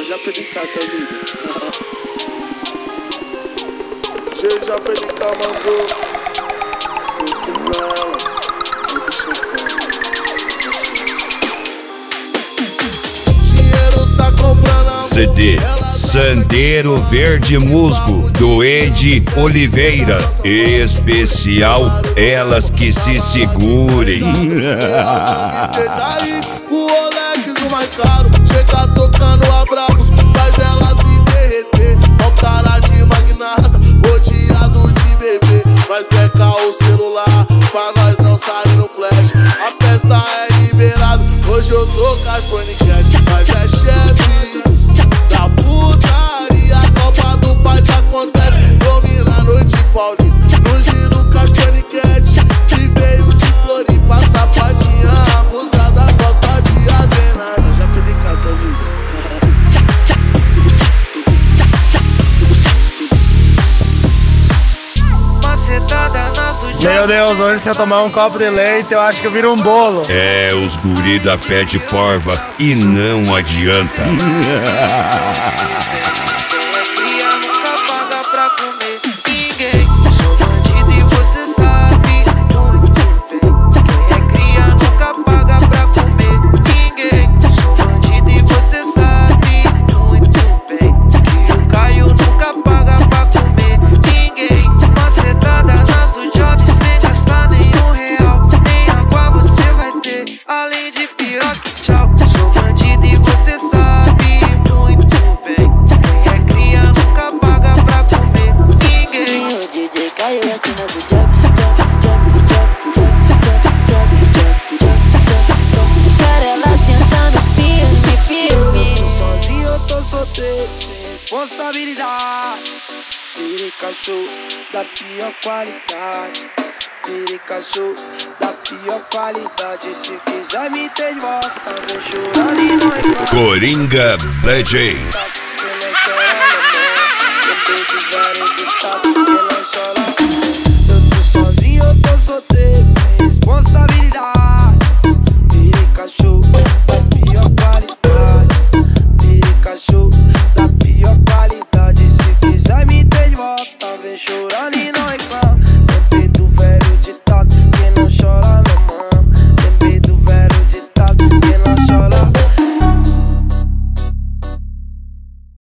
já pedicata a vida. Já pedica mandou esse pra elas. Dinheiro tá comprando CD Sandeiro Verde Musgo, do Ed Oliveira. Especial Elas Que Se Segurem. O Rolex, o mais caro, chega tocando a brabos, faz ela se derreter. Ó cara de magnata, rodeado de bebê. Nós peca o celular, pra nós não sair no flash. A festa é liberada, hoje eu tô com as paniquetes. Mas é chefe da putaria, a Copa do Faz acontece. Domina a noite paulista, no giro com as paniquetes. Que veio de Floripa, sapatinha abusada, gosta de adrenalina. Já pedicata a vida. Meu Deus, hoje se eu tomar um copo de leite, eu acho que eu viro um bolo. É os guri da fé de porva e não adianta. Além de piroca, tchau. Sou bandido e você sabe muito bem. Quem é cria nunca paga pra comer ninguém. O DJ caiu acima do job. Quero ela sentando firme. Sozinho eu tô solteiro, sem responsabilidade. Virei cachorro da pior qualidade. Virei cachorro da pior qualidade. Se quiser me ter de volta, vem chorando e não reclama. Coringa DJ. Eu tô sozinho, eu tô solteiro, sem responsabilidade. Virei cachorro da pior qualidade. Virei cachorro da pior qualidade. Se quiser me ter de volta, vem chorando.